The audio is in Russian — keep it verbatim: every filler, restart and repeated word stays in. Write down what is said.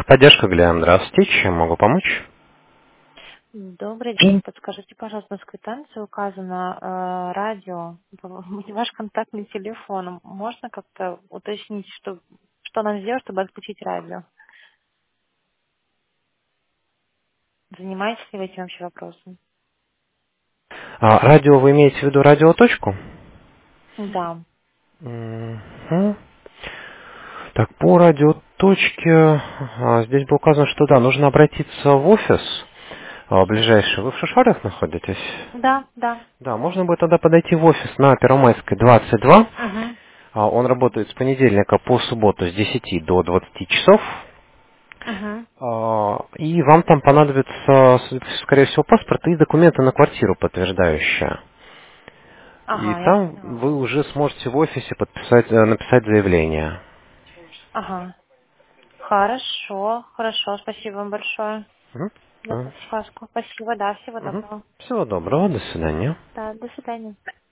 Техподдержка, Глеб, здравствуйте, чем могу помочь? Добрый день. Подскажите, пожалуйста, на квитанции указано э, радио, ваш контактный телефон. Можно как-то уточнить, что, что нам сделать, чтобы отключить радио? Занимаетесь ли вы этим вообще вопросом? А, радио, вы имеете в виду радиоточку? Да. Мгм. Так, по радиоточке, а, здесь было указано, что да, нужно обратиться в офис а, ближайший. Вы в Шишарах находитесь? Да, да. Да, можно будет тогда подойти в офис на Первомайской двадцать два. Угу. А, Он работает с понедельника по субботу с десяти до двадцати часов. Угу. А, И вам там понадобится, с- скорее всего, паспорт и документы на квартиру подтверждающие. И Ага, я там поняла. вы уже сможете в офисе подписать, э, написать заявление. Ага. Хорошо, хорошо. Спасибо вам большое Мгм. за Мгм. подсказку. Спасибо, да, всего Мгм. доброго. Всего доброго, до свидания. Да, до свидания.